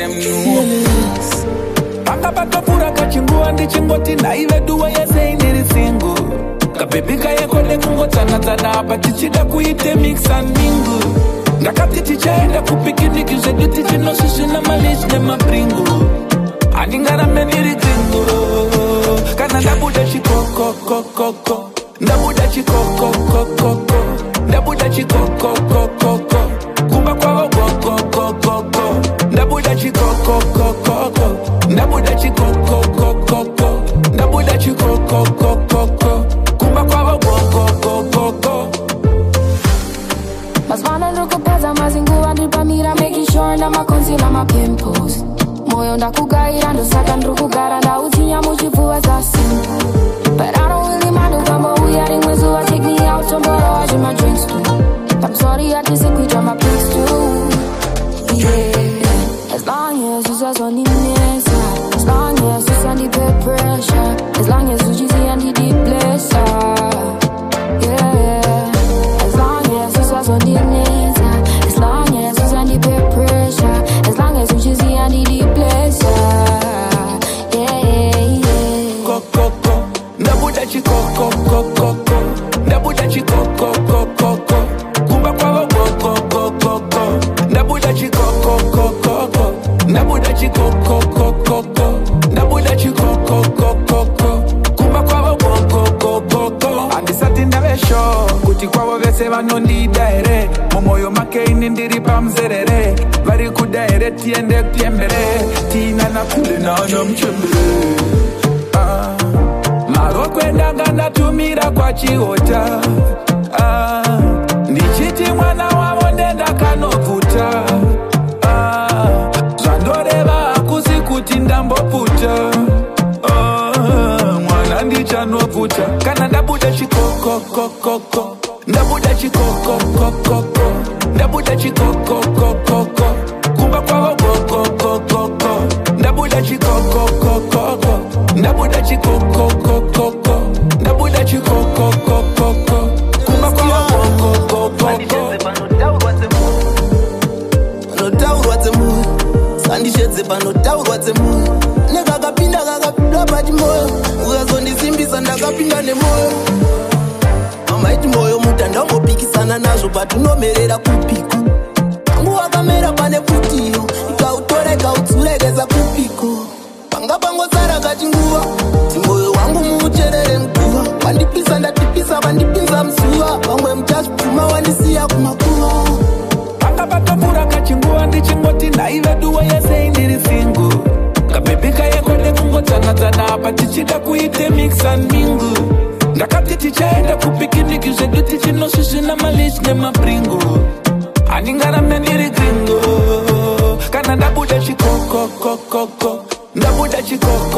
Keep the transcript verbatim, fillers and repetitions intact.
them know. Panga baka pura kachingua ndi chingoti na iwe duwa ya say niri single. Kabebi kaya kole kungo tana tana apa tichida kuite mix and mingle. Ngakati tichaenda kupikini kizedu tichino sushi na malish nema pringo. Aningara meniri gringo. Kana ndabuda chiko koko koko. Ndabuda chiko koko koko. Ndabuda chiko koko koko. Kumba kwa koko koko. Ndabuda chiko koko koko. Ndabuda chiko koko koko. Ndabuda chiko koko koko. Kumba kwa koko koko. Mas wana nuko pesa mazingu andripa mira making sure na maconceal my pimples. Moyo ndakugaira ndosaka ndrukugara ndautinya muchipfuwa za simple. But I don't really mind kama uyari mwezu wa take me out tomorrow I do my drinks too. I'm sorry I disagree on my place too. Yeah. As long as you just on the inside. As long as you send the bed pressure. As long as you just see the deep pleasure. Yeah. As long as you just on the inside. As long as you send the bed pressure. As long as you just see the deep pleasure. Yeah, yeah. Go, go, go. Ndabuda chiko, go, go, go, go. Ndabuda chiko, go, go, go, go. Kumba kwa go, go, go, go, go. Ndabuda chiko, go, go, go, go. Ndabuda chiko, go, go, go, go. Ndabuda chiko, go, go, go, go. Kumba kwa go, go, go, go, go. Andisati ndavesho kuti kwavo vese vanondida here. Momoyo make inindiri pamzerere. Vari kuda here tiende tiembere. Tina na kule na ana mchembere. Ah. Marokwenda nganda tumira kwa chiota. Ah. Ndichiti mwana wavo ndenda kanovuta. Ah. Zvandoreva akusi kuti ndamboputa. Ah. Mwana ndichanovuta. Kana ndabuda chikoko koko koko. Ndabuda chikoko koko koko. Ndabuda chikoko koko koko. Kumba kwa koko koko koko. Ndabuda chikoko koko koko. Ndabuda chikoko koko koko. Ndabuda chikoko koko koko. Kumba kwa koko koko koko. No doubt what's a mood. Sandy sheds if I no doubt what's a mood. Nega kapinda kakapinda pati moyo. Ugazondi simbi sanda kapinda ne moyo. Amaiti moyo mutanda ngopikisana nazo but unomerera kupiko. Angu wakamera pane putiyo. Ikautora ikautsulegeza kupiko. Panga pango tsara kachinguwa. Timoyo wangu muucherere mkuwa. Wandipisa ndatipisa wandipinza msuwa. Wangwe mchashi puma wandisiya kumakuwa. Panga baka pura kachingua ndichingoti na iwe duwa ya say niri single. Kabebi kaya kole kungo tana tana apa tichida kuite mix and mingle. Ngakati tichaenda kupikini kizedu tichino sushi na malish nema pringo. Aningara meniri gringo. Kana ndabuda chiko koko koko. Ndabuda chiko